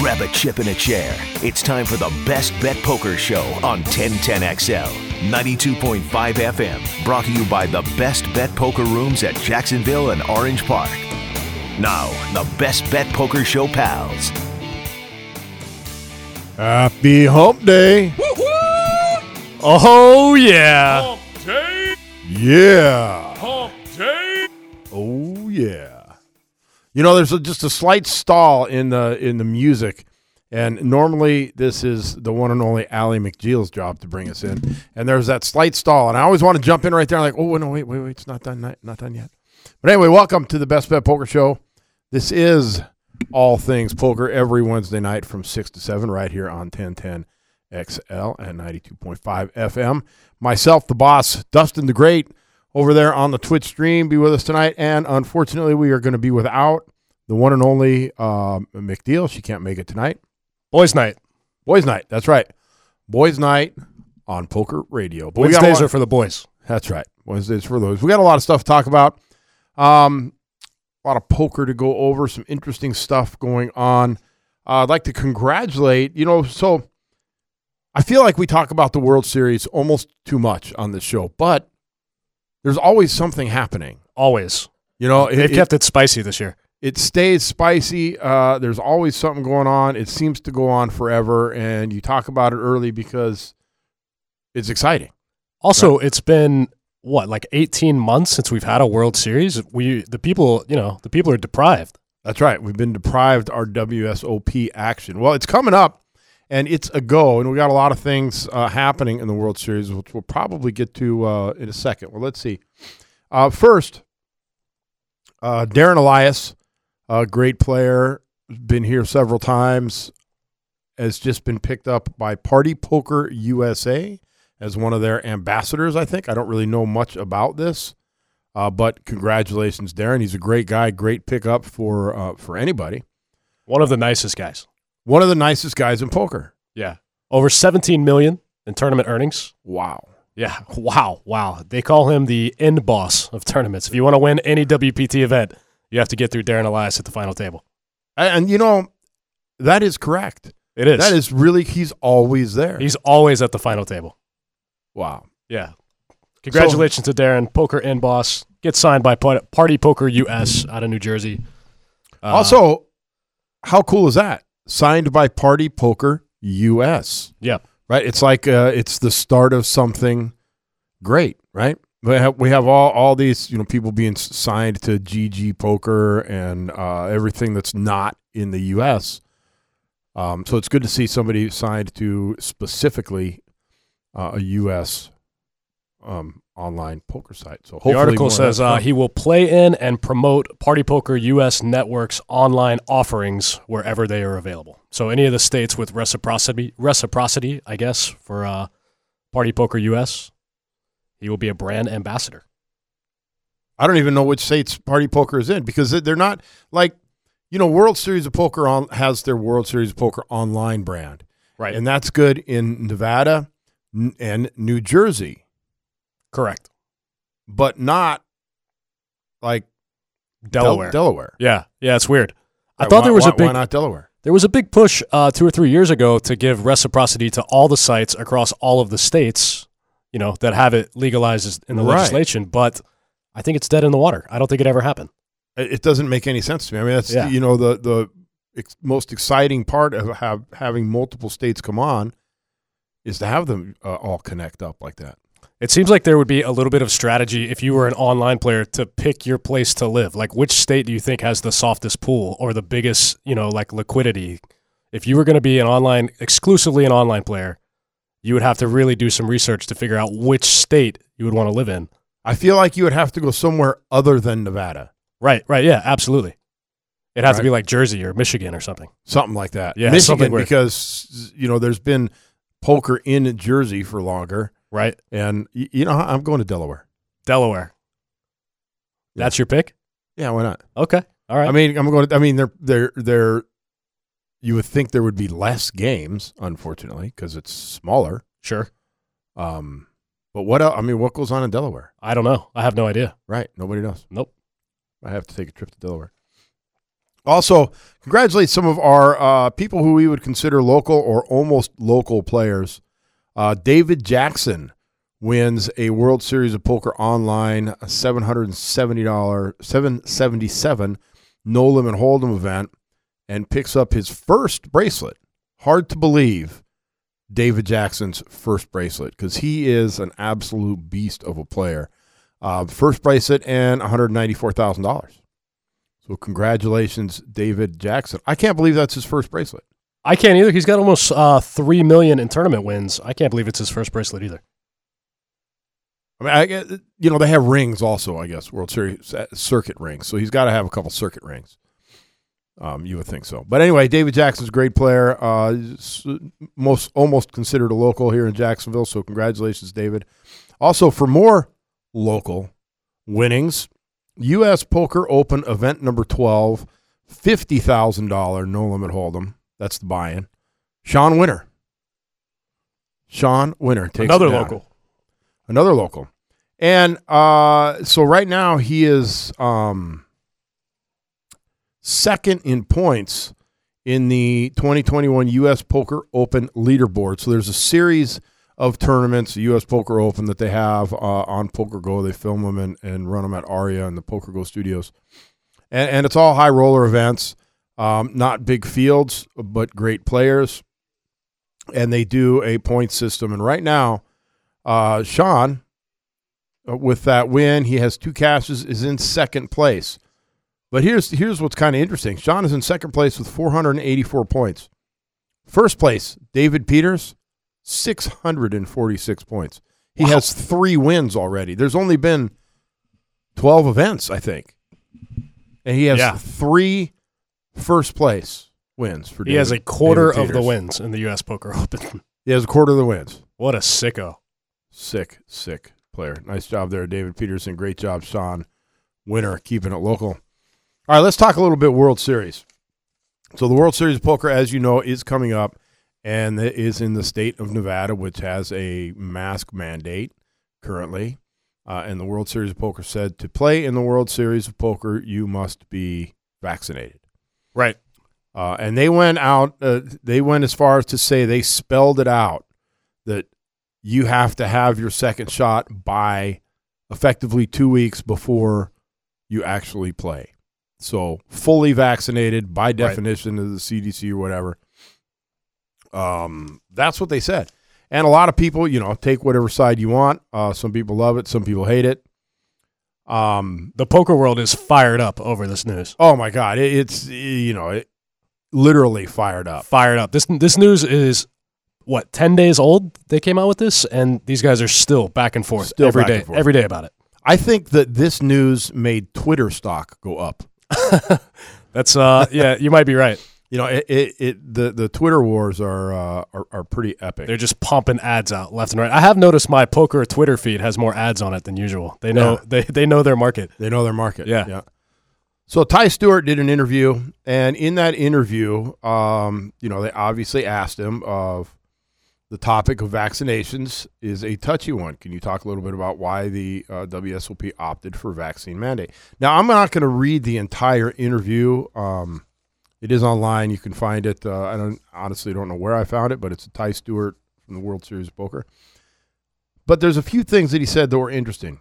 grab a chip and a chair. It's time for the Best Bet Poker Show on 1010XL, 92.5 FM. Brought to you by the Best Bet Poker Rooms at Jacksonville and Orange Park. Now, the Best Bet Poker Show pals. Happy Hump Day. Woo-hoo! Oh, yeah. Hump Day. Yeah. Hump Day. Oh, yeah. You know, there's just a slight stall in the music, and normally this is the one and only Allie McGeel's job to bring us in, and there's that slight stall, and I always want to jump in right there, like, oh, no, wait, it's not done yet. But anyway, welcome to the Best Bet Poker Show. This is all things poker every Wednesday night from 6 to 7 right here on 1010 XL and 92.5 FM. Myself, the boss, Dustin the Great, over there on the Twitch stream, be with us tonight. And unfortunately, we are going to be without the one and only McDeal. She can't make it tonight. Boys' night. That's right. Boys' night on Poker Radio. But Wednesdays are for the boys. That's right. Wednesdays for those. We got a lot of stuff to talk about. A lot of poker to go over, some interesting stuff going on. I'd like to congratulate, so I feel like we talk about the World Series almost too much on this show, but there's always something happening. Always. They've kept it spicy this year. It stays spicy. There's always something going on. It seems to go on forever, and you talk about it early because it's exciting. Also, It's been, 18 months since we've had a World Series? The people are deprived. That's right. We've been deprived our WSOP action. Well, it's coming up, and it's a go, and we got a lot of things happening in the World Series, which we'll probably get to in a second. Well, let's see. First, Darren Elias, a great player, been here several times, has just been picked up by Party Poker USA as one of their ambassadors, I think. I don't really know much about this, but congratulations, Darren. He's a great guy, great pickup for anybody. One of the nicest guys. One of the nicest guys in poker. Yeah. Over $17 million in tournament earnings. Wow. Yeah. Wow. They call him the end boss of tournaments. If you want to win any WPT event, you have to get through Darren Elias at the final table. And that is correct. It is. That is really, he's always there. He's always at the final table. Wow. Yeah. Congratulations to Darren, poker end boss. Gets signed by Party Poker US out of New Jersey. Also, how cool is that? Signed by Party Poker US. Yeah. Right? It's like it's the start of something great, right? We have all these people being signed to GG Poker and everything that's not in the US. So it's good to see somebody signed to specifically a U.S. Online poker site. So the article says he will play in and promote Party Poker U.S. Network's online offerings wherever they are available. So any of the states with reciprocity, I guess, for Party Poker U.S., he will be a brand ambassador. I don't even know which states Party Poker is in because they're not like, World Series of Poker has their World Series of Poker online brand. Right. And that's good in Nevada and New Jersey. Correct. But not like Delaware. Delaware. Yeah, it's weird. Right, I thought why not Delaware? There was a big push 2 or 3 years ago to give reciprocity to all the sites across all of the states, that have it legalized in the legislation. But I think it's dead in the water. I don't think it ever happened. It doesn't make any sense to me. I mean, that's the most exciting part of having multiple states come on is to have them all connect up like that. It seems like there would be a little bit of strategy if you were an online player to pick your place to live. Like, which state do you think has the softest pool or the biggest, liquidity? If you were going to be exclusively an online player, you would have to really do some research to figure out which state you would want to live in. I feel like you would have to go somewhere other than Nevada. Right, yeah, absolutely. It'd have to be like Jersey or Michigan or something. Something like that. Yeah, Michigan, because, there's been poker in Jersey for longer. Right. And, I'm going to Delaware. Delaware. Yeah. That's your pick? Yeah, why not? Okay. All right. I mean, they're you would think there would be less games, unfortunately, because it's smaller. Sure. But what else? I mean, what goes on in Delaware? I don't know. I have no idea. Right. Nobody knows. Nope. I have to take a trip to Delaware. Also, congratulate some of our people who we would consider local or almost local players. David Jackson wins a World Series of Poker Online, a $777 No Limit Hold'em event, and picks up his first bracelet. Hard to believe David Jackson's first bracelet because he is an absolute beast of a player. First bracelet and $194,000. So congratulations, David Jackson. I can't believe that's his first bracelet. I can't either. He's got almost $3 million in tournament wins. I can't believe it's his first bracelet either. I mean, they have rings also, I guess, World Series circuit rings. So he's got to have a couple circuit rings. You would think so. But anyway, David Jackson's a great player. Almost considered a local here in Jacksonville. So congratulations, David. Also, for more local winnings, U.S. Poker Open event number 12, $50,000 No Limit Hold'em. That's the buy-in. Sean Winter. Sean Winter takes another it down. local. Another local. And so right now he is second in points in the 2021 U.S. Poker Open leaderboard. So there's a series of tournaments, the U.S. Poker Open, that they have on PokerGo. They film them and run them at Aria and the PokerGo studios. And it's all high roller events, not big fields, but great players. And they do a point system. And right now, Sean, with that win, he has 2 cashes, is in second place. But here's what's kind of interesting. Sean is in second place with 484 points. First place, David Peters, 646 points. He has 3 wins already. There's only been 12 events, I think. And he has 3 first place wins for David. He has a quarter of the wins in the U.S. Poker Open. He has a quarter of the wins. What a sicko. Sick player. Nice job there, David Peterson. Great job, Sean Winter, keeping it local. All right, let's talk a little bit World Series. So the World Series of Poker, as you know, is coming up, and it is in the state of Nevada, which has a mask mandate currently. And the World Series of Poker said to play in the World Series of Poker, you must be vaccinated. Right. And they went out, they went as far as to say they spelled it out that you have to have your second shot by effectively 2 weeks before you actually play. So fully vaccinated by definition of the CDC or whatever. That's what they said. And a lot of people, take whatever side you want. Some people love it. Some people hate it. The poker world is fired up over this news. Oh, my God. It's literally fired up. Fired up. This news is, 10 days old? They came out with this, and these guys are still back and forth every day about it. I think that this news made Twitter stock go up. That's you might be right. The Twitter wars are pretty epic. They're just pumping ads out left and right. I have noticed my poker Twitter feed has more ads on it than usual. They know they know their market. They know their market. Yeah. So Ty Stewart did an interview, and in that interview, they obviously asked him of the topic of vaccinations is a touchy one. Can you talk a little bit about why the WSOP opted for vaccine mandate? Now, I'm not going to read the entire interview. It is online. You can find it. I honestly don't know where I found it, but it's Ty Stewart from the World Series of Poker. But there's a few things that he said that were interesting.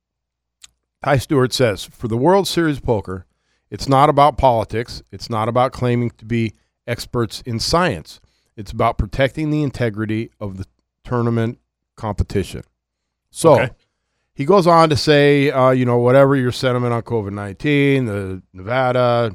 Ty Stewart says, for the World Series of Poker, it's not about politics. It's not about claiming to be experts in science. It's about protecting the integrity of the tournament competition. So he goes on to say, whatever your sentiment on COVID-19, the Nevada,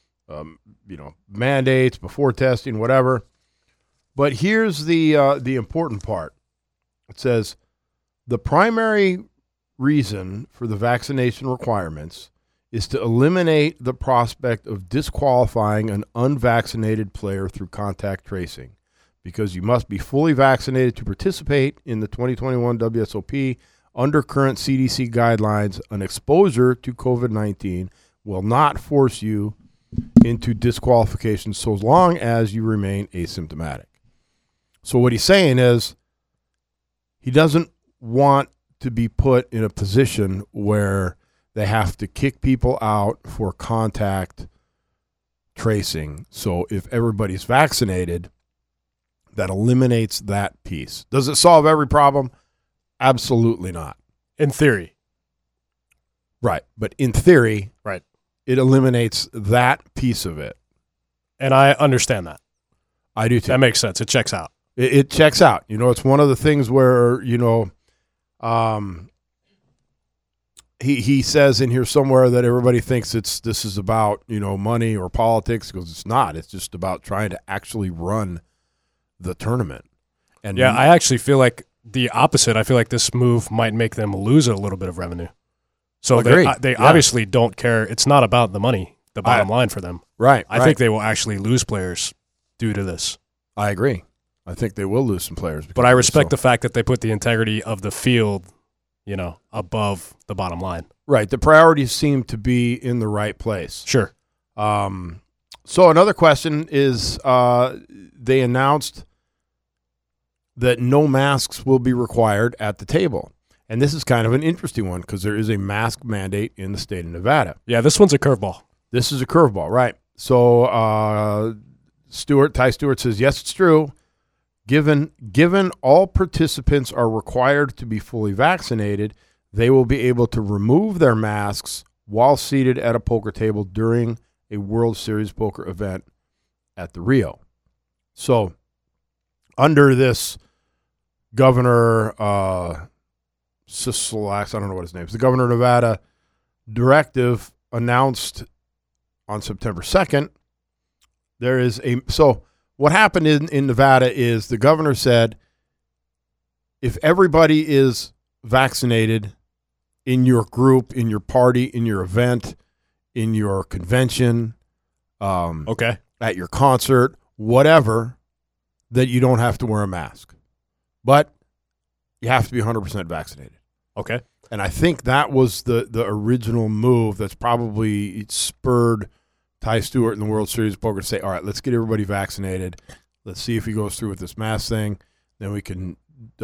mandates before testing, whatever. But here's the important part. It says the primary reason for the vaccination requirements is to eliminate the prospect of disqualifying an unvaccinated player through contact tracing, because you must be fully vaccinated to participate in the 2021 WSOP. Under current CDC guidelines, an exposure to COVID-19 will not force you into disqualification so long as you remain asymptomatic. So what he's saying is he doesn't want to be put in a position where they have to kick people out for contact tracing. So if everybody's vaccinated, that eliminates that piece. Does it solve every problem? Absolutely not. In theory. Right. But in theory, right, it eliminates that piece of it. And I understand that. I do too. That makes sense. It checks out. It checks out. You know, it's one of the things where, you know, he says in here somewhere that everybody thinks this is about, you know, money or politics, because it's not. It's just about trying to actually run the tournament. And yeah, I actually feel like the opposite. I feel like this move might make them lose a little bit of revenue. So they obviously don't care. It's not about the money, the bottom line for them. Right. I think they will actually lose players due to this. I agree. I think they will lose some players. But I respect the fact that they put the integrity of the field, you know, above the bottom line. Right. The priorities seem to be in the right place. Sure. So another question is, they announced that no masks will be required at the table. And this is kind of an interesting one because there is a mask mandate in the state of Nevada. Yeah, this one's a curveball. This is a curveball, right? So Ty Stewart says, yes, it's true. Given all participants are required to be fully vaccinated, they will be able to remove their masks while seated at a poker table during a World Series poker event at the Rio. So under this Governor Sisolak, I don't know what his name is, the Governor of Nevada directive announced on September 2nd, there is so what happened in Nevada is the governor said, if everybody is vaccinated in your group, in your party, in your event, in your convention, at your concert, whatever, that you don't have to wear a mask. But you have to be 100% vaccinated. Okay. And I think that was the original move that's probably spurred Ty Stewart in the World Series of Poker to say, all right, let's get everybody vaccinated. Let's see if he goes through with this mask thing. Then we can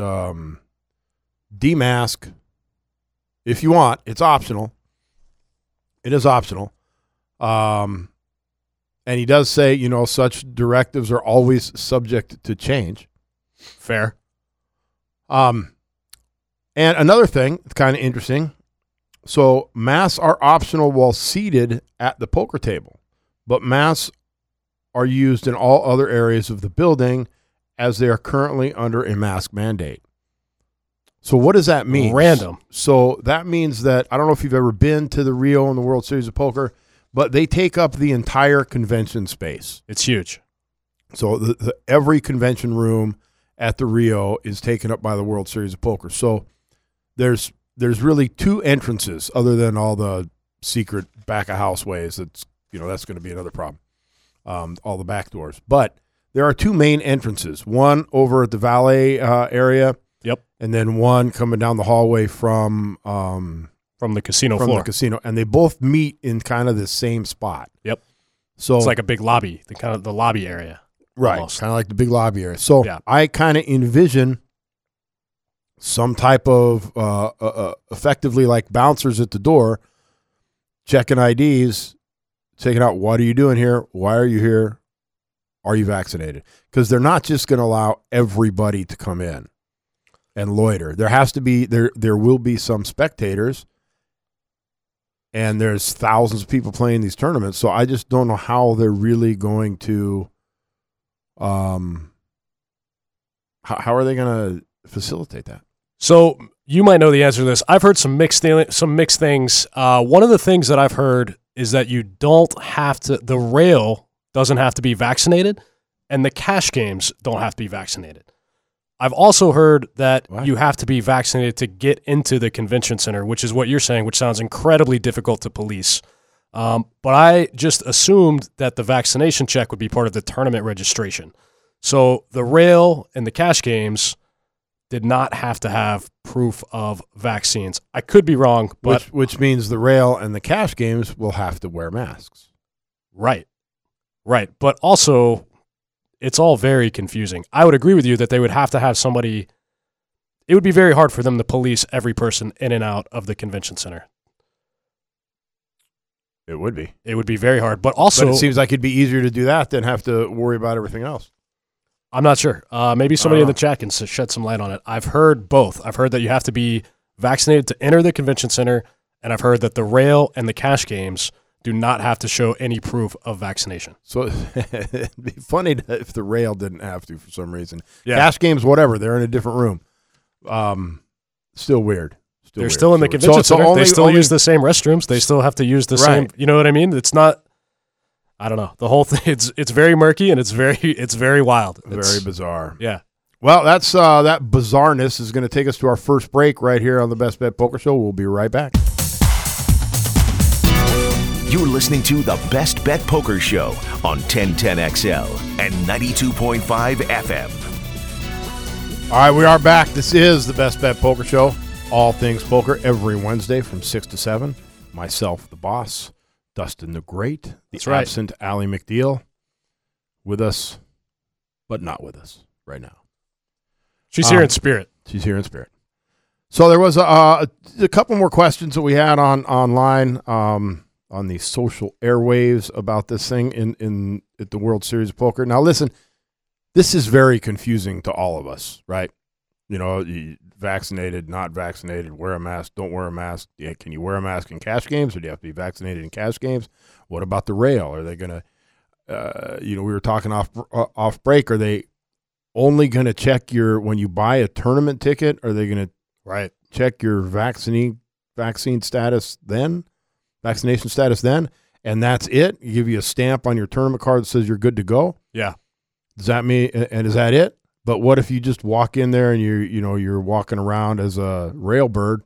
demask if you want. It's optional. It is optional. And he does say, you know, such directives are always subject to change. Fair. And another thing, it's kind of interesting. So masks are optional while seated at the poker table, but masks are used in all other areas of the building as they are currently under a mask mandate. So what does that mean? Random. So that means that, I don't know if you've ever been to the Rio and the World Series of Poker, but they take up the entire convention space. It's huge. So every convention room at the Rio is taken up by the World Series of Poker. So there's really two entrances other than all the secret back of house ways. That's going to be another problem. All the back doors. But there are two main entrances. One over at the valet area. Yep. And then one coming down the hallway from the casino from floor. the casino, and they both meet in kind of the same spot. Yep. So it's like a big lobby, the lobby area. Right. Almost. Kind of like the big lobby area. So yeah. I kind of envision some type of effectively like bouncers at the door, checking IDs, checking out, what are you doing here? Why are you here? Are you vaccinated? Because they're not just going to allow everybody to come in and loiter. There has to be, there will be some spectators, and there's thousands of people playing these tournaments. So I just don't know how they're really going to, how are they going to facilitate that? So you might know the answer to this. I've heard some mixed things. One of the things that I've heard is that you don't have to, the rail doesn't have to be vaccinated, and the cash games don't have to be vaccinated. I've also heard that you have to be vaccinated to get into the convention center, which is what you're saying, which sounds incredibly difficult to police. But I just assumed that the vaccination check would be part of the tournament registration. So the rail and the cash games did not have to have proof of vaccines. I could be wrong, but which means the rail and the cash games will have to wear masks. Right. But also, it's all very confusing. I would agree with you that they would have to have somebody. It would be very hard for them to police every person in and out of the convention center. It would be. It would be very hard. But also, But it seems like it'd be easier to do that than have to worry about everything else. I'm not sure. Maybe somebody in the chat can shed some light on it. I've heard both. I've heard that you have to be vaccinated to enter the convention center, and I've heard that the rail and the cash games do not have to show any proof of vaccination. So it'd be funny if the rail didn't have to for some reason. Yeah. Cash games, whatever. They're in a different room. Still weird. They're still in the convention center. They still use the same restrooms. They still have to use the same. You know what I mean? It's not. I don't know. The whole thing. It's very murky and it's very wild. Very bizarre. Yeah. Well, that's that bizarreness is going to take us to our first break right here on the Best Bet Poker Show. We'll be right back. You're listening to the Best Bet Poker Show on 1010XL and 92.5 FM. All right, we are back. This is the Best Bet Poker Show. All things poker every Wednesday from 6 to 7. Myself, the boss, Dustin the Great, the absent Allie McDeal, with us, but not with us right now. She's here in spirit. She's here in spirit. So there was a couple more questions that we had online on the social airwaves about this thing at the World Series of Poker. Now, listen, this is very confusing to all of us, right? You know, vaccinated, not vaccinated, wear a mask, don't wear a mask. Yeah, can you wear a mask in cash games, or do you have to be vaccinated in cash games? What about the rail? Are they going to, we were talking off break, are they only going to check when you buy a tournament ticket, are they going to check your vaccine status then? Vaccination status then, and that's it? You give you a stamp on your tournament card that says you're good to go? Yeah. Does that mean, and is that it? But what if you just walk in there and you're walking around as a rail bird,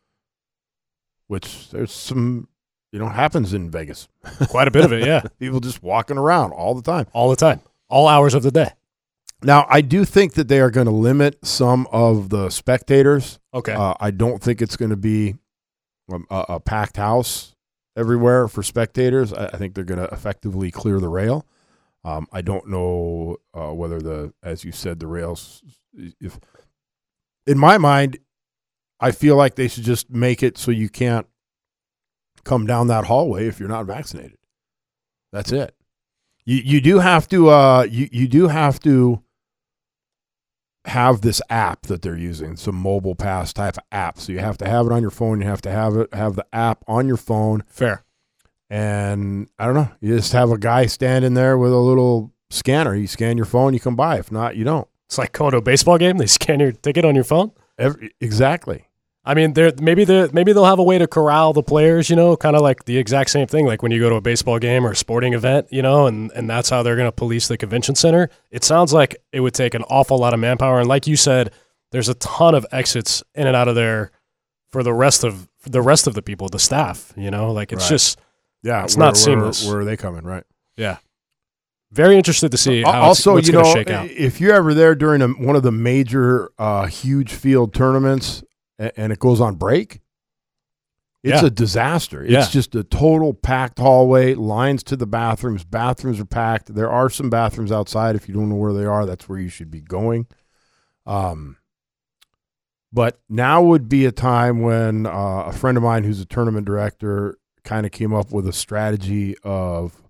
which there's some, happens in Vegas. Quite a bit of it, yeah. People just walking around all the time. All the time. All hours of the day. Now, I do think that they are going to limit some of the spectators. Okay. I don't think it's going to be a packed house everywhere for spectators. I think they're going to effectively clear the rail. I don't know whether as you said, the rails, if in my mind, I feel like they should just make it so you can't come down that hallway if you're not vaccinated. That's it. You do have to, you do have to have this app that they're using, some mobile pass type of app. So you have to have it on your phone. You have to have the app on your phone. Fair. And I don't know, you just have a guy standing there with a little scanner. You scan your phone, you can buy. If not, you don't. It's like going to a baseball game. They scan your ticket on your phone. Exactly. I mean, maybe they'll have a way to corral the players, kind of like the exact same thing, like when you go to a baseball game or a sporting event, and that's how they're going to police the convention center. It sounds like it would take an awful lot of manpower. And like you said, there's a ton of exits in and out of there for the rest of the people, the staff, like it's just, it's not seamless. Where are they coming? Right. Yeah. Very interested to see how also, what's going to shake out. If you're ever there during one of the major huge field tournaments, and it goes on break, it's a disaster. It's just a total packed hallway, lines to the bathrooms. Bathrooms are packed. There are some bathrooms outside. If you don't know where they are, that's where you should be going. But now would be a time when a friend of mine who's a tournament director kind of came up with a strategy of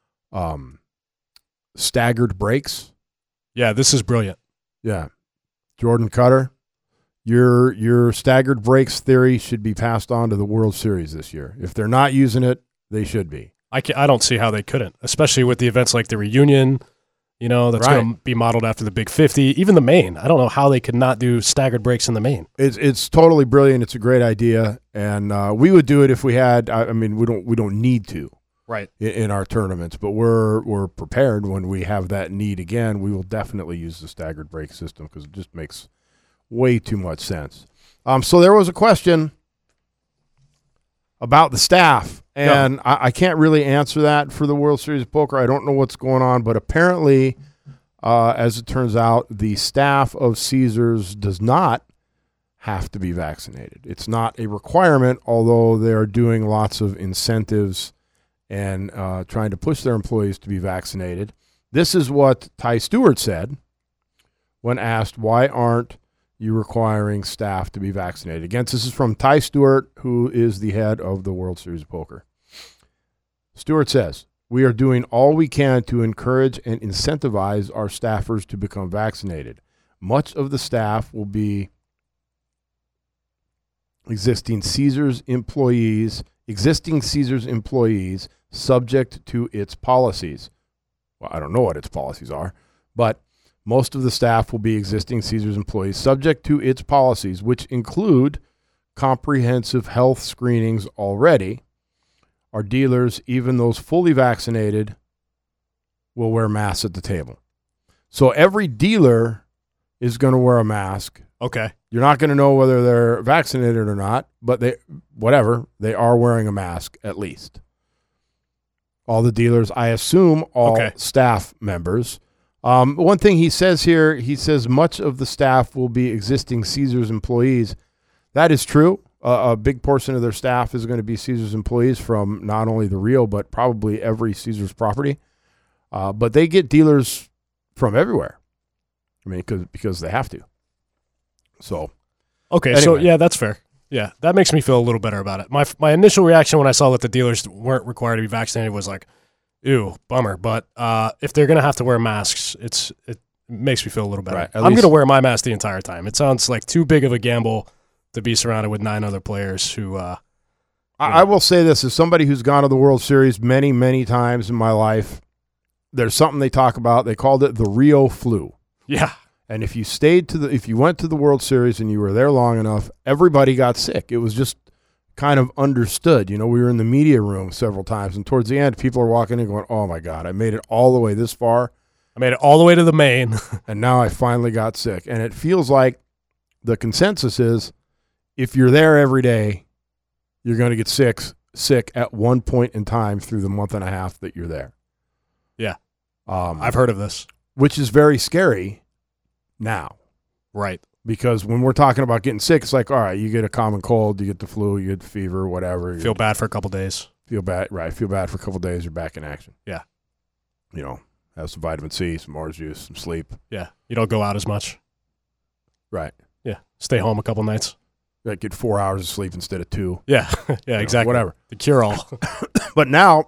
staggered breaks. Yeah, this is brilliant. Yeah. Jordan Cutter. Your staggered breaks theory should be passed on to the World Series this year. If they're not using it, they should be. I don't see how they couldn't, especially with the events like the reunion, that's going to be modeled after the Big 50, even the main. I don't know how they could not do staggered breaks in the main. It's totally brilliant. It's a great idea, and we would do it if we had. I mean, we don't need to, right, in our tournaments, but we're prepared when we have that need again. We will definitely use the staggered break system because it just makes way too much sense. So there was a question about the staff, and I can't really answer that for the World Series of Poker. I don't know what's going on, but apparently, as it turns out, the staff of Caesars does not have to be vaccinated. It's not a requirement, although they are doing lots of incentives and trying to push their employees to be vaccinated. This is what Ty Stewart said when asked, why aren't you requiring staff to be vaccinated? Again, this is from Ty Stewart, who is the head of the World Series of Poker. Stewart says, we are doing all we can to encourage and incentivize our staffers to become vaccinated. Much of the staff will be existing Caesars employees subject to its policies. Well, I don't know what its policies are, but most of the staff will be existing Caesars employees subject to its policies, which include comprehensive health screenings already. Our dealers, even those fully vaccinated, will wear masks at the table. So every dealer is going to wear a mask. Okay. You're not going to know whether they're vaccinated or not, but they are wearing a mask at least. All the dealers, I assume all staff members. One thing he says here, he says much of the staff will be existing Caesars employees. That is true. A big portion of their staff is going to be Caesars employees from not only the Rio, but probably every Caesars property. But they get dealers from everywhere. I mean, because they have to. So, okay, anyway. so yeah, that's fair. Yeah, that makes me feel a little better about it. My initial reaction when I saw that the dealers weren't required to be vaccinated was like, ew, bummer. But if they're going to have to wear masks, it makes me feel a little better. Right, I'm going to wear my mask the entire time. It sounds like too big of a gamble to be surrounded with 9 other players who I will say this, as somebody who's gone to the World Series many, many times in my life, there's something they talk about. They called it the Rio flu. Yeah. And if you went to the World Series and you were there long enough, everybody got sick. It was just kind of understood. You know, we were in the media room several times, and towards the end, people are walking in going, oh, my God, I made it all the way this far. I made it all the way to the main. And now I finally got sick. And it feels like the consensus is if you're there every day, you're going to get sick at one point in time through the month and a half that you're there. Yeah. I've heard of this. Which is very scary now. Right. Because when we're talking about getting sick, it's like, all right, you get a common cold, you get the flu, you get the fever, whatever. Feel bad for a couple days. Feel bad for a couple days, you're back in action. Yeah. You know, have some vitamin C, some orange juice, some sleep. Yeah. You don't go out as much. Right. Yeah. Stay home a couple nights. Like get 4 hours of sleep instead of 2. Yeah. Yeah, exactly. Whatever. The cure-all. But now,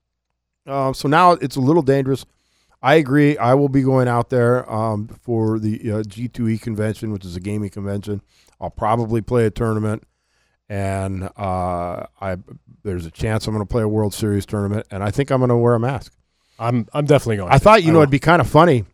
so now it's a little dangerous. I agree. I will be going out there for the G2E convention, which is a gaming convention. I'll probably play a tournament, and there's a chance I'm going to play a World Series tournament, and I think I'm going to wear a mask. I'm definitely going. I thought, it'd be kind of funny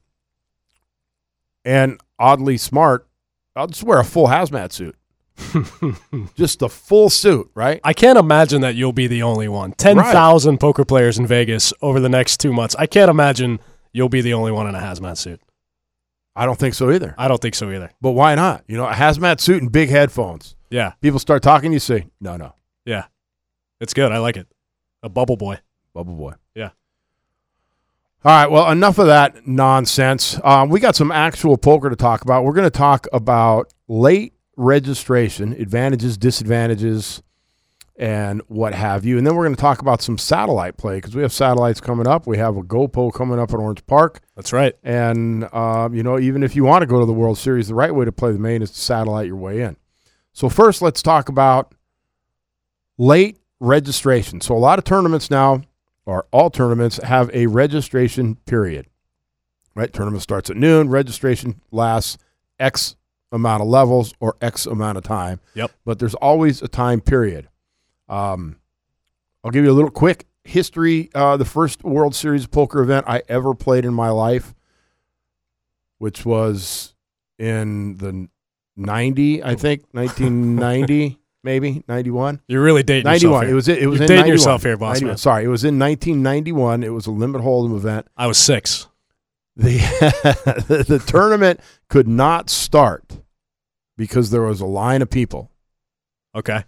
and oddly smart. I'll just wear a full hazmat suit. Just a full suit, right? I can't imagine that you'll be the only one. 10,000 poker players in Vegas over the next 2 months. I can't imagine you'll be the only one in a hazmat suit. I don't think so either. I don't think so either. But why not? You know, a hazmat suit and big headphones. Yeah. People start talking, you say, no. Yeah. It's good. I like it. A bubble boy. Bubble boy. Yeah. All right, well, enough of that nonsense. We got some actual poker to talk about. We're going to talk about late registration, advantages, disadvantages, and what have you. And then we're going to talk about some satellite play because we have satellites coming up. We have a GoPro coming up at Orange Park. That's right. And, even if you want to go to the World Series, the right way to play the main is to satellite your way in. So first, let's talk about late registration. So a lot of tournaments now, or all tournaments, have a registration period. Right? Tournament starts at noon. Registration lasts X amount of levels or X amount of time. Yep. But there's always a time period. I'll give you a little quick history. The first World Series poker event I ever played in my life, which was in the 1990, maybe 91. You're really dating 91. yourself here. It was You're in dating 91. yourself here, boss 91. man. Sorry, it was in 1991. It was a limit hold'em event. I was 6. The tournament could not start because there was a line of people. Okay.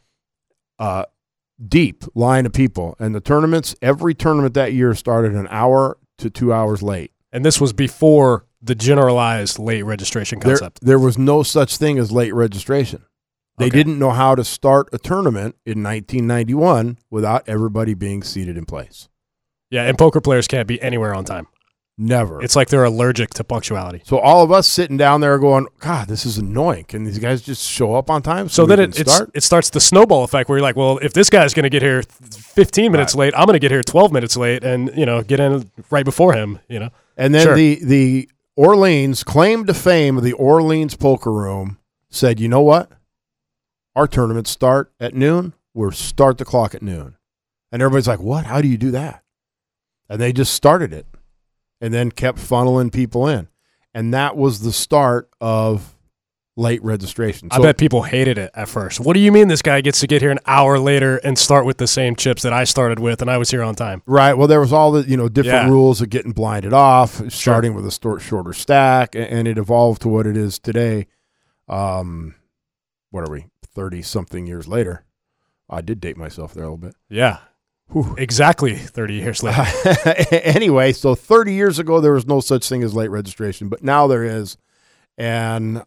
Deep line of people. And every tournament that year started an hour to 2 hours late. And this was before the generalized late registration concept. There was no such thing as late registration. They didn't know how to start a tournament in 1991 without everybody being seated in place. Yeah, and poker players can't be anywhere on time. Never. It's like they're allergic to punctuality. So all of us sitting down there going, God, this is annoying. Can these guys just show up on time? So we then can start? it starts the snowball effect where you're like, well, if this guy's going to get here 15 minutes late, I'm going to get here 12 minutes late and, get in right before him, And then Sure. the Orleans, claim to fame of the Orleans Poker Room, said, you know what? Our tournaments start at noon. We'll start the clock at noon. And everybody's like, what? How do you do that? And they just started it and then kept funneling people in. And that was the start of late registration. I bet people hated it at first. What do you mean this guy gets to get here an hour later and start with the same chips that I started with and I was here on time? Right. Well, there was all the different Yeah. rules of getting blinded off, starting with a shorter stack, and it evolved to what it is today. What are we, 30-something years later? I did date myself there a little bit. Yeah. Whew. Exactly 30 years later. Anyway, so 30 years ago, there was no such thing as late registration, but now there is. And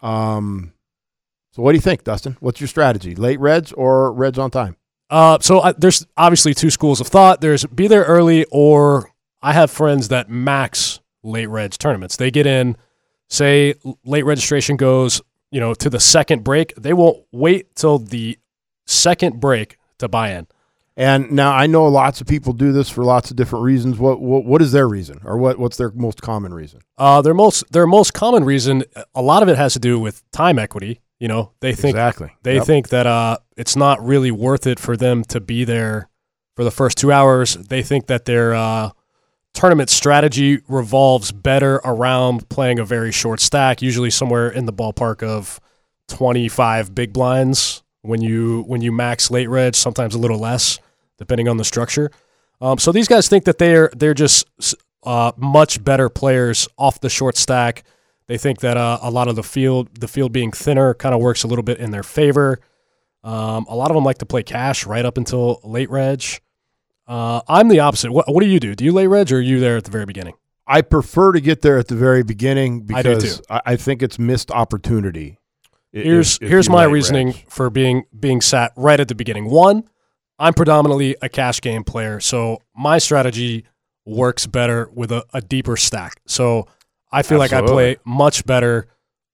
so what do you think, Dustin? What's your strategy? Late reds or reds on time? There's obviously two schools of thought. There's be there early, or I have friends that max late reg tournaments. They get in, say late registration goes, to the second break. They won't wait till the second break to buy in. And now I know lots of people do this for lots of different reasons. What is their reason, or what's their most common reason? Their most common reason, a lot of it has to do with time equity. They think Exactly. they think that it's not really worth it for them to be there for the first 2 hours. They think that their tournament strategy revolves better around playing a very short stack, usually somewhere in the ballpark of 25 big blinds when you max late reg, sometimes a little less, depending on the structure. So these guys think that they're just much better players off the short stack. They think that a lot of the field being thinner kind of works a little bit in their favor. A lot of them like to play cash right up until late reg. I'm the opposite. What do you do? Do you late reg or are you there at the very beginning? I prefer to get there at the very beginning I do because too. I think it's missed opportunity. Here's if you my late reasoning reg. for being sat right at the beginning. One, I'm predominantly a cash game player, so my strategy works better with a deeper stack. So I feel like I play much better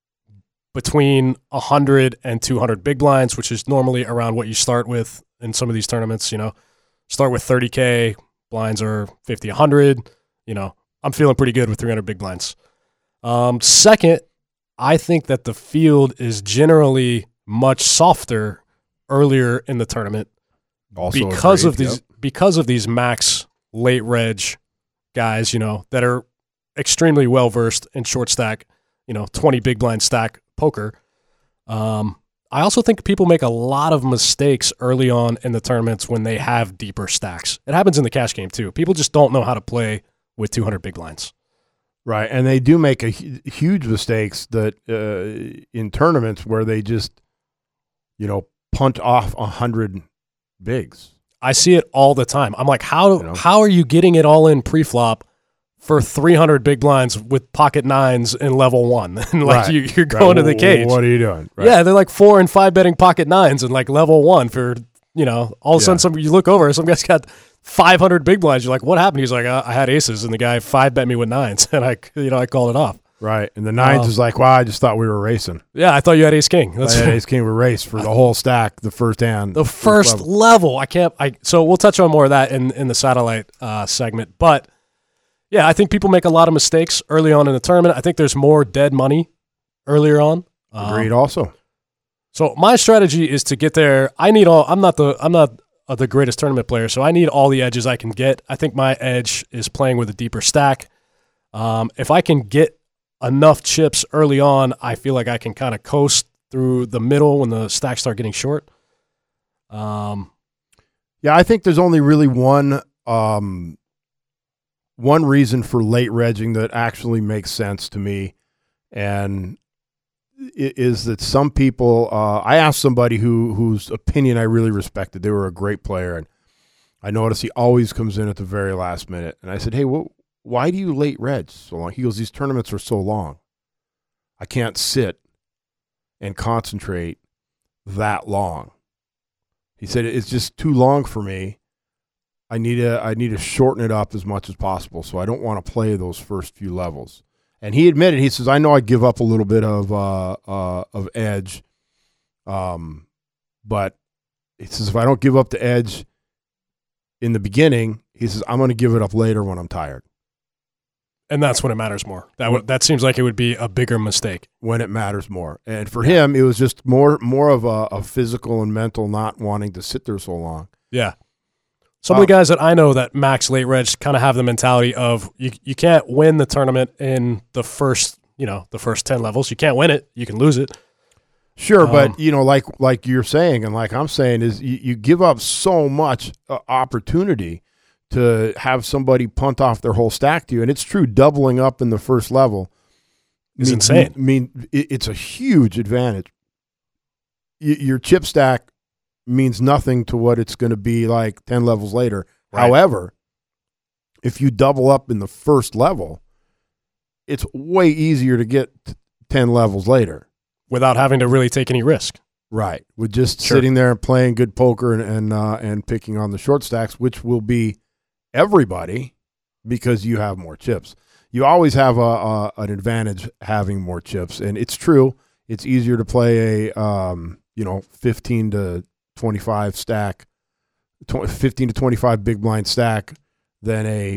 between 100 and 200 big blinds, which is normally around what you start with in some of these tournaments. Start with 30K, blinds are 50, 100. I'm feeling pretty good with 300 big blinds. Second, I think that the field is generally much softer earlier in the tournament Also because agreed, of these max late reg guys, that are extremely well versed in short stack, 20 big blind stack poker. I also think people make a lot of mistakes early on in the tournaments when they have deeper stacks. It happens in the cash game too. People just don't know how to play with 200 big blinds. Right, and they do make huge mistakes that in tournaments where they just, punt off 100 bigs. I see it all the time. I'm like, how are you getting it all in pre-flop for 300 big blinds with pocket nines in level 1? And Right. you're going to the cage. What are you doing? Right. Yeah, they're like 4 and 5 betting pocket nines in like level 1 for, all of a sudden you look over, some guy's got 500 big blinds. You're like, what happened? He's like, I had aces and the guy 5 bet me with nines and I called it off. Right, and the nines is like, wow, I just thought we were racing. Yeah, I thought you had ace king. I had ace king were race for the whole stack, the first hand. The first level. So we'll touch on more of that in the satellite segment. But yeah, I think people make a lot of mistakes early on in the tournament. I think there's more dead money earlier on. Agreed also. So my strategy is to get there. I'm not the greatest tournament player, so I need all the edges I can get. I think my edge is playing with a deeper stack. If I can get enough chips early on, I feel like I can kind of coast through the middle when the stacks start getting short. Yeah, I think there's only really one reason for late regging that actually makes sense to me, and it is that some people. I asked somebody whose opinion I really respected. They were a great player, and I noticed he always comes in at the very last minute. And I said, "Hey, why do you late reg so long?" He goes, "These tournaments are so long. I can't sit and concentrate that long." He said, "It's just too long for me. I need to shorten it up as much as possible, so I don't want to play those first few levels. And he admitted, he says, I know I give up a little bit of edge, but he says if I don't give up the edge in the beginning, he says I'm going to give it up later when I'm tired. And that's when it matters more. That seems like it would be a bigger mistake. When it matters more. And for him, it was just more of a physical and mental not wanting to sit there so long. Yeah. Some of the guys that I know that max late reg kind of have the mentality of you can't win the tournament in the first 10 levels. You can't win it. You can lose it. Sure, but like you're saying and like I'm saying is you give up so much opportunity to have somebody punt off their whole stack to you, and it's true. Doubling up in the first level is insane. It's a huge advantage. Your chip stack means nothing to what it's going to be like 10 levels later. Right. However, if you double up in the first level, it's way easier to get 10 levels later. Without having to really take any risk. Right. With just sitting there and playing good poker and picking on the short stacks, which will be everybody because you have more chips. You always have an advantage having more chips. And it's true. It's easier to play a 15 to 25 stack, 15 to 25 big blind stack than a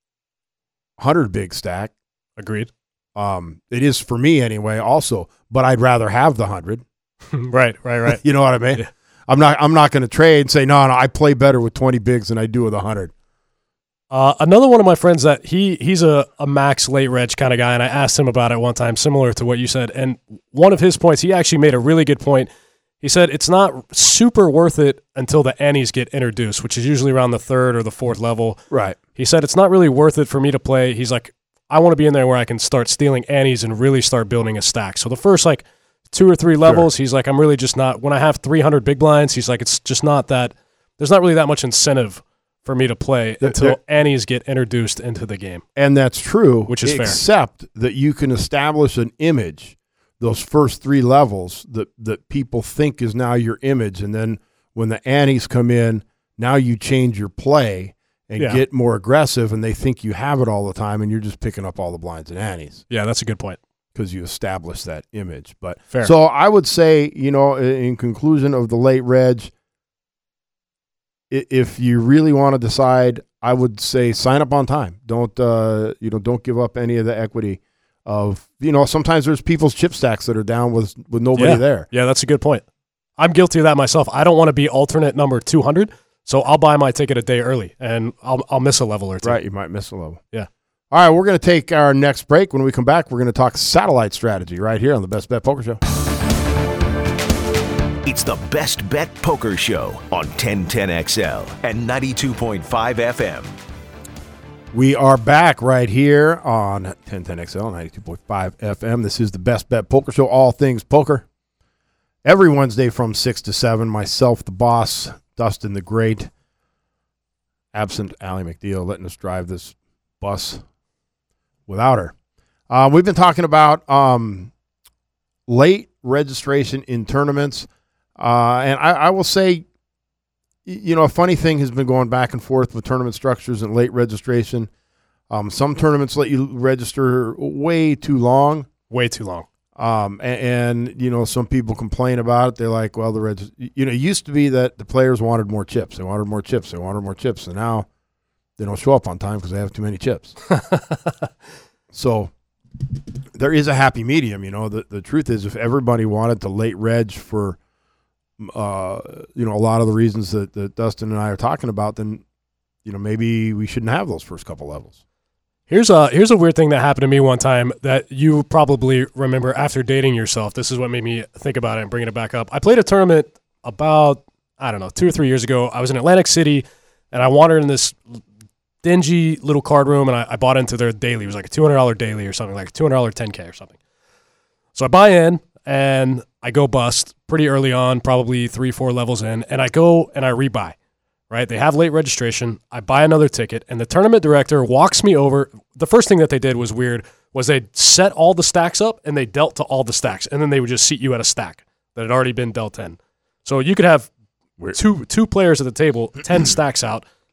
100 big stack. Agreed. It is for me anyway also, but I'd rather have the 100. Right. You know what I mean? Yeah. I'm not going to trade and say, no, I play better with 20 bigs than I do with 100. Another one of my friends that he's a max late reg kind of guy, and I asked him about it one time, similar to what you said. And one of his points, he actually made a really good point. He said it's not super worth it until the annies get introduced, which is usually around the third or the fourth level. Right. He said it's not really worth it for me to play. He's like, I want to be in there where I can start stealing annies and really start building a stack. So the first 2 or 3 levels, He's like, I'm really just not, when I have 300 big blinds, he's like, it's just not that, there's not really that much incentive for me to play until annies get introduced into the game. And that's true. Which is fair. Except that you can establish an image, those first 3 levels that people think is now your image. And then when the annies come in, now you change your play and get more aggressive, and they think you have it all the time, and you're just picking up all the blinds and annies. Yeah, that's a good point. Because you establish that image. But fair. So I would say, in conclusion of the late reg, if you really want to decide, I would say sign up on time. Don't give up any of the equity of, sometimes there's people's chip stacks that are down with nobody there. Yeah, that's a good point. I'm guilty of that myself. I don't want to be alternate number 200. So I'll buy my ticket a day early, and I'll miss a level or two. Right, you might miss a level. Yeah. All right, we're going to take our next break. When we come back, we're going to talk satellite strategy right here on the Best Bet Poker Show. It's the Best Bet Poker Show on 1010XL and 92.5 FM. We are back right here on 1010XL, 92.5 FM. This is the Best Bet Poker Show, all things poker. Every Wednesday from 6 to 7, myself, the boss, Dustin the Great, absent Allie McNeil, letting us drive this bus without her. We've been talking about late registration in tournaments, and I will say, a funny thing has been going back and forth with tournament structures and late registration. Some tournaments let you register way too long. Way too long. And some people complain about it. They're like, well, it used to be that the players wanted more chips. They wanted more chips. And now they don't show up on time because they have too many chips. So there is a happy medium. The truth is, if everybody wanted to late reg for, a lot of the reasons that Dustin and I are talking about, then, maybe we shouldn't have those first couple levels. Here's a weird thing that happened to me one time that you probably remember after dating yourself. This is what made me think about it and bringing it back up. I played a tournament about, 2 or 3 years ago. I was in Atlantic City, and I wandered in this dingy little card room, and I bought into their daily. It was like a $200 daily or something, like a $200 10K or something. So I buy in, and I go bust pretty early on, probably 3-4 levels in, and I go and I rebuy. Right? They have late registration. I buy another ticket, and the tournament director walks me over. The first thing that they did was weird, was they set all the stacks up, and they dealt to all the stacks, and then they would just seat you at a stack that had already been dealt in. So you could have two players at the table, 10 stacks out,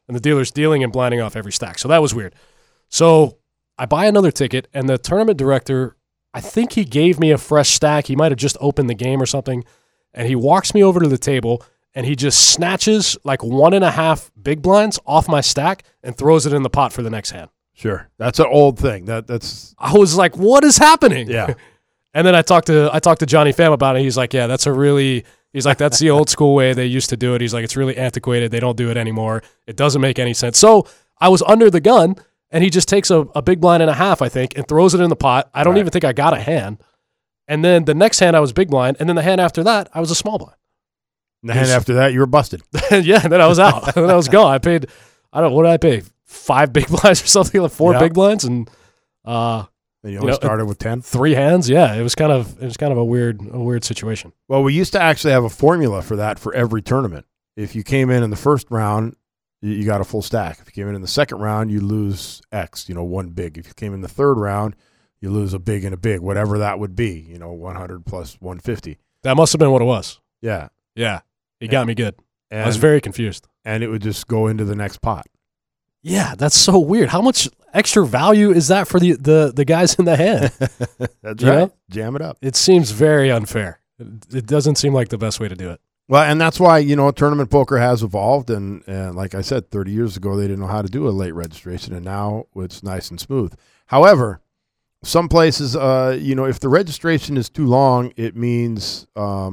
and the dealer's dealing and blinding off every stack. So that was weird. So I buy another ticket, and the tournament director, I think he gave me a fresh stack. He might have just opened the game or something, and he walks me over to the table, and he just snatches like 1.5 big blinds off my stack and throws it in the pot for the next hand. Sure. That's an old thing. That's I was like, what is happening? Yeah. And then I talked to Johnny Pham about it. He's like, yeah, that's the old school way they used to do it. He's like, it's really antiquated. They don't do it anymore. It doesn't make any sense. So I was under the gun, and he just takes a big blind and a half, I think, and throws it in the pot. I don't even think I got a hand. And then the next hand I was big blind, and then the hand after that I was a small blind. And the hand after that you were busted. Yeah, and then I was out. And then I was gone. I paid, I don't know, what did I pay? 5 big blinds or something, like 4 big blinds, and And you only started with 10? 3 hands. Yeah, it was kind of a weird situation. Well, we used to actually have a formula for that for every tournament. If you came in the first round, you got a full stack. If you came in the second round, you lose X, 1 big. If you came in the third round, you lose a big and a big, whatever that would be, 100 plus 150. That must have been what it was. Yeah. Yeah, he got me good. And, I was very confused. And it would just go into the next pot. Yeah, that's so weird. How much extra value is that for the guys in the hand? That's right. Know? Jam it up. It seems very unfair. It doesn't seem like the best way to do it. Well, and that's why, tournament poker has evolved. And like I said, 30 years ago, they didn't know how to do a late registration, and now it's nice and smooth. However, some places, if the registration is too long, it means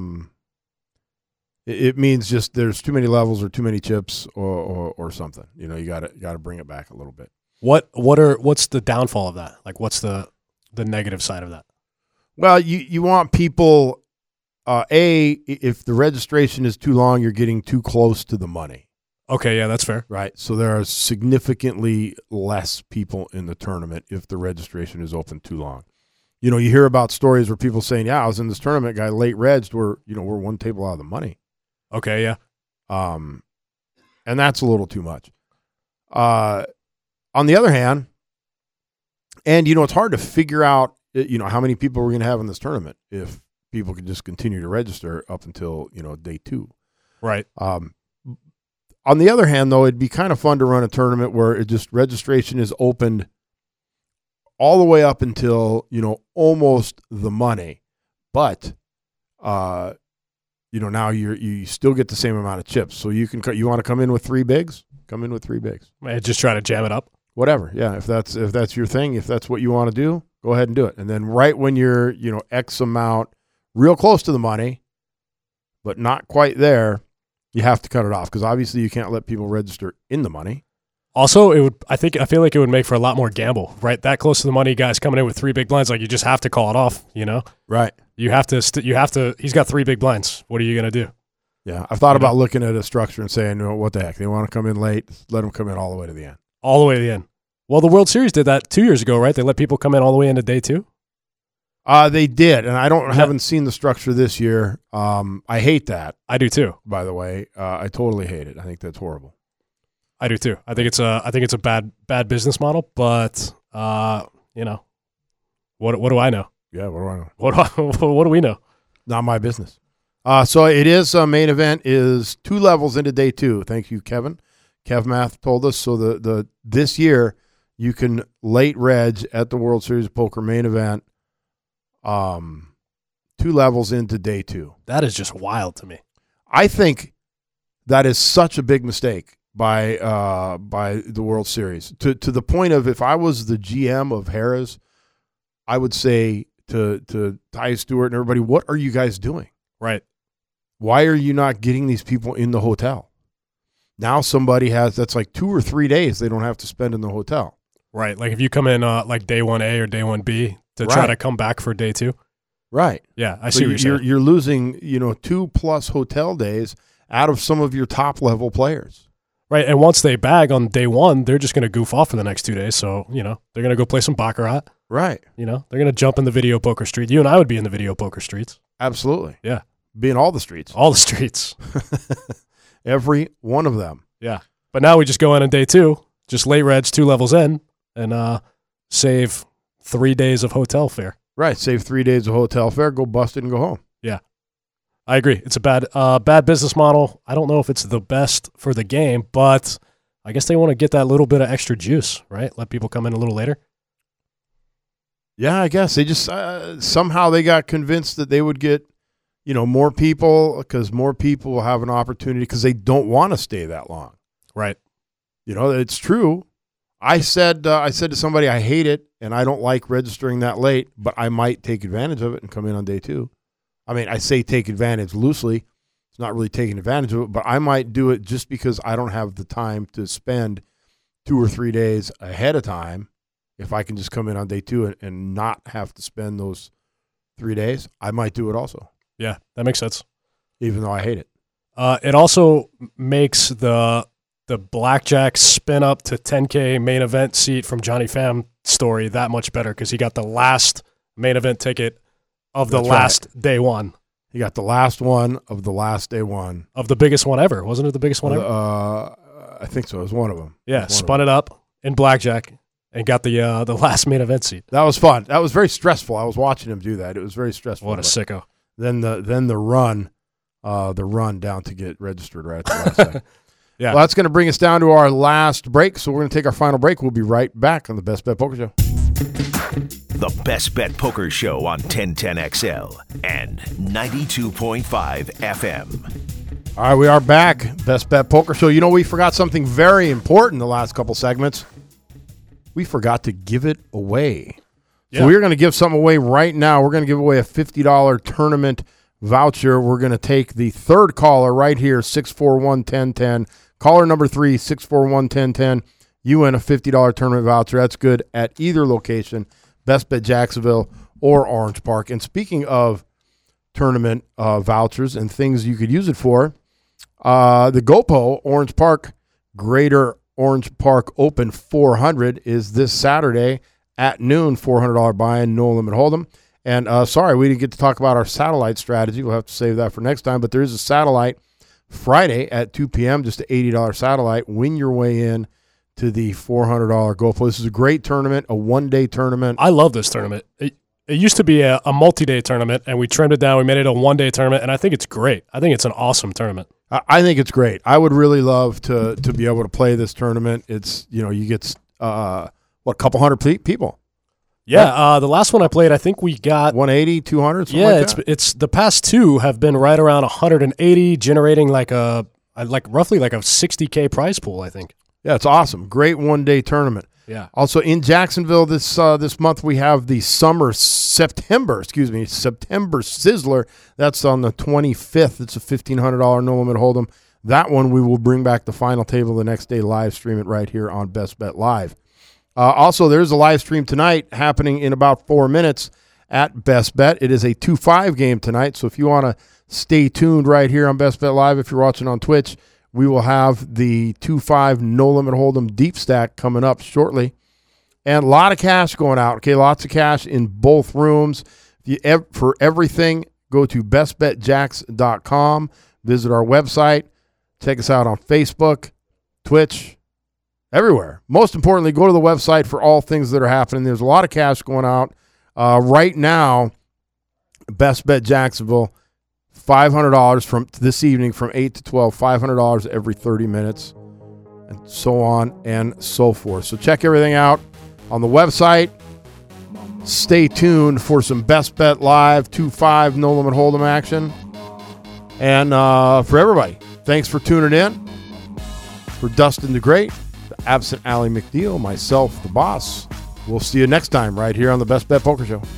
just there's too many levels or too many chips or something. You got to bring it back a little bit. What's the downfall of that? Like, what's the negative side of that? Well, you want people, if the registration is too long, you're getting too close to the money. Okay, yeah, that's fair. Right. So there are significantly less people in the tournament if the registration is open too long. You hear about stories where people saying, yeah, I was in this tournament, guy late regged, we're 1 table out of the money. Okay, yeah. And that's a little too much. On the other hand, and it's hard to figure out, how many people we're going to have in this tournament if people could just continue to register up until, day 2. Right. On the other hand, though, it'd be kind of fun to run a tournament where it just registration is opened all the way up until, almost the money. But, now you still get the same amount of chips. So you want to come in with 3 bigs? Come in with 3 bigs. Just try to jam it up. Whatever. Yeah. If that's your thing, if that's what you want to do, go ahead and do it. And then right when you're, X amount real close to the money, but not quite there, you have to cut it off because obviously you can't let people register in the money. Also, I feel like it would make for a lot more gamble, right? That close to the money, guys coming in with 3 big blinds, like you just have to call it off, Right. You have to. He's got 3 big blinds. What are you gonna do? Yeah, I've thought about looking at a structure and saying, what the heck? They want to come in late, let them come in all the way to the end. All the way to the end. Well, the World Series did that 2 years ago, right? They let people come in all the way into day 2. They did, and I haven't seen the structure this year. I hate that. I do too. By the way, I totally hate it. I think that's horrible. I do too. I think it's a bad business model. But what do I know? Yeah, what do I know? What do we know? Not my business. So it is main event is 2 levels into day 2. Thank you, Kevin. KevMath told us. So the this year you can late reg at the World Series of Poker main event. 2 levels into day 2. That is just wild to me. I think that is such a big mistake by the World Series to the point of if I was the GM of Harrah's, I would say to Ty Stewart and everybody, what are you guys doing? Right. Why are you not getting these people in the hotel? Now somebody that's like 2 or 3 days they don't have to spend in the hotel. Right. Like if you come in like day 1A or day 1B to try to come back for day 2. Right. Yeah, I see what you're saying. You're losing, 2+ hotel days out of some of your top level players. Right. And once they bag on day 1, they're just going to goof off for the next 2 days. So, they're going to go play some baccarat. Right. They're going to jump in the video poker street. You and I would be in the video poker streets. Absolutely. Yeah. Be in all the streets. All the streets. Every one of them. Yeah. But now we just go in on day 2, just late regs 2 levels in, and save 3 days of hotel fare. Right. Save 3 days of hotel fare, go bust it and go home. Yeah. I agree. It's a bad business model. I don't know if it's the best for the game, but I guess they want to get that little bit of extra juice, right? Let people come in a little later. Yeah, I guess they just somehow they got convinced that they would get, more people because more people will have an opportunity because they don't want to stay that long. Right. It's true. I said to somebody, I hate it and I don't like registering that late, but I might take advantage of it and come in on day 2. I mean, I say take advantage loosely. It's not really taking advantage of it, but I might do it just because I don't have the time to spend 2 or 3 days ahead of time. If I can just come in on day 2 and not have to spend those 3 days, I might do it also. Yeah, that makes sense. Even though I hate it. It also makes the blackjack spin up to 10K main event seat from Johnny Pham story that much better because he got the last main event ticket of the last day one. He got the last one of the last day one. Of the biggest one ever. Wasn't it the biggest one ever? I think so. It was one of them. Yeah, spun it up in blackjack and got the last main event seat. That was fun. That was very stressful. I was watching him do that. It was very stressful. What a sicko. Then the run down to get registered right at the last second. Yeah. Well, that's going to bring us down to our last break. So we're going to take our final break. We'll be right back on the Best Bet Poker Show. The Best Bet Poker Show on 1010XL and 92.5 FM. All right, we are back. Best Bet Poker Show. We forgot something very important the last couple segments. We forgot to give it away. Yeah. So we're going to give something away right now. We're going to give away a $50 tournament voucher. We're going to take the third caller right here, 641-1010. Caller number 3, 641-1010. You win a $50 tournament voucher. That's good at either location, Best Bet Jacksonville or Orange Park. And speaking of tournament vouchers and things you could use it for, the GoPo Orange Park Greater Orange Park Open 400 is this Saturday at noon, $400 buy-in, no limit hold'em. And sorry, we didn't get to talk about our satellite strategy. We'll have to save that for next time. But there is a satellite Friday at 2 p.m., just an $80 satellite. Win your way in to the $400 GoPro. This is a great tournament, a one-day tournament. I love this tournament. It used to be a multi-day tournament, and we trimmed it down. We made it a one-day tournament, and I think it's great. I think it's an awesome tournament. I think it's great. I would really love to be able to play this tournament. It's, you get, a couple hundred people. Yeah, the last one I played, I think we got 180, 200. Yeah, it's the past two have been right around 180, generating roughly a $60K prize pool, I think. Yeah, it's awesome. Great one-day tournament. Yeah. Also in Jacksonville this month we have the September Sizzler. That's on the 25th. It's a $1,500 no limit hold'em. That one we will bring back the final table the next day, live stream it right here on Best Bet Live. Also, there's a live stream tonight happening in about 4 minutes at Best Bet. It is a 2-5 game tonight, so if you want to stay tuned right here on Best Bet Live, if you're watching on Twitch, we will have the 2-5 no limit hold'em deep stack coming up shortly. And a lot of cash going out. Okay, lots of cash in both rooms. For everything, go to bestbetjacks.com. Visit our website. Check us out on Facebook, Twitch, everywhere. Most importantly, go to the website for all things that are happening. There's a lot of cash going out. Right now, Best Bet Jacksonville, $500 from this evening from 8 to 12, $500 every 30 minutes, and so on and so forth. So check everything out on the website. Stay tuned for some Best Bet Live 2-5 no limit hold'em action. And for everybody, thanks for tuning in. For Dustin the Great, the absent Allie McNeil, myself, the boss, we'll see you next time right here on the Best Bet Poker Show.